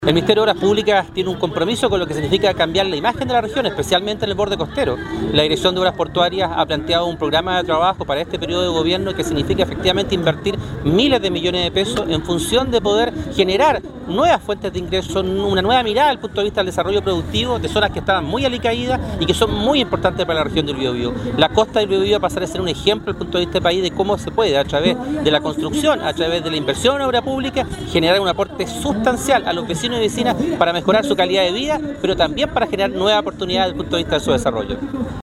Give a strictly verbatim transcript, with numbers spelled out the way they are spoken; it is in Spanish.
El Ministerio de Obras Públicas tiene un compromiso con lo que significa cambiar la imagen de la región, especialmente en el borde costero. La Dirección de Obras Portuarias ha planteado un programa de trabajo para este periodo de gobierno que significa efectivamente invertir miles de millones de pesos en función de poder generar nuevas fuentes de ingresos, una nueva mirada desde el punto de vista del desarrollo productivo de zonas que estaban muy alicaídas y que son muy importantes para la región del Biobío. La costa del Biobío va a pasar a ser un ejemplo desde el punto de vista del país de cómo se puede, a través de la construcción, a través de la inversión en obra pública, generar un aporte sustancial a los vecinos y vecinas para mejorar su calidad de vida, pero también para generar nuevas oportunidades desde el punto de vista de su desarrollo.